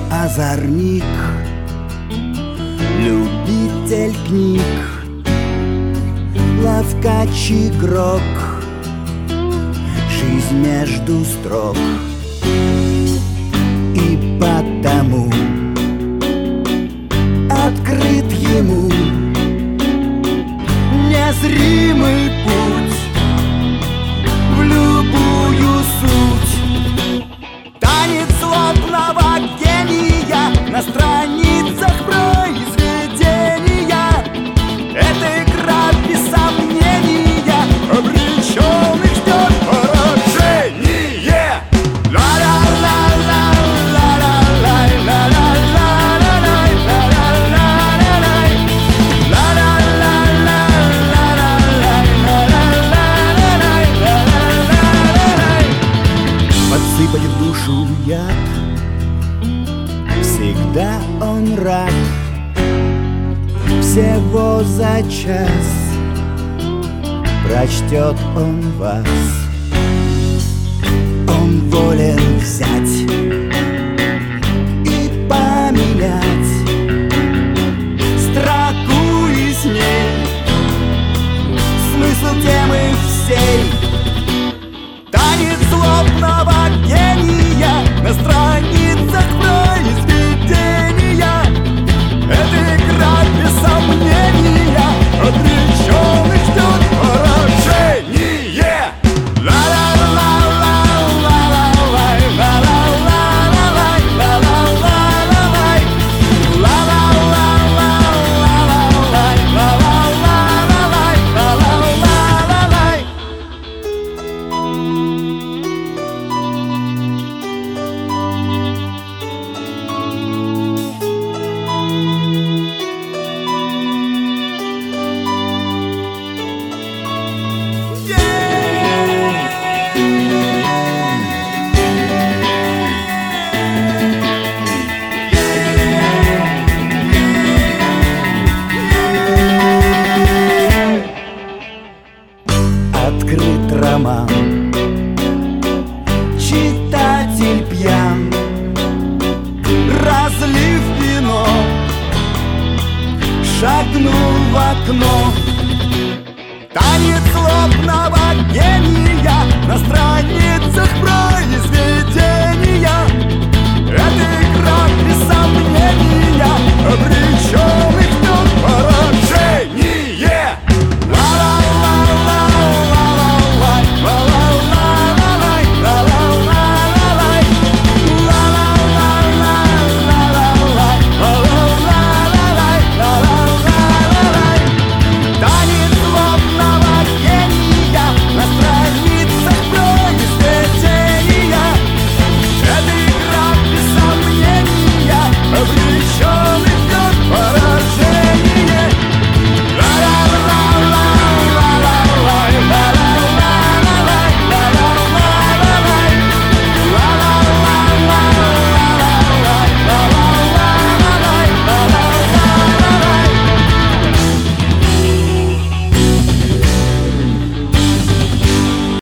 озорник, любитель книг, ловкач, игрок, жизнь между строк. И потому открыт ему незримый путь в любую суть. Танец злобного гения на страницах произведения. Это игра без сомнения, обреченных ждет поражение. Подсыпать в душу яд, всегда он рад. Всего за час прочтет он вас. Он волен взять и поменять строку и с ней смысл темы всей. Танец злобного гения на страницах произведения. Это игра без сомнения, обреченных ждет поражение. Открыт роман, читатель пьян, разлив вино, шагнул в окно. Танец злобного гения на странице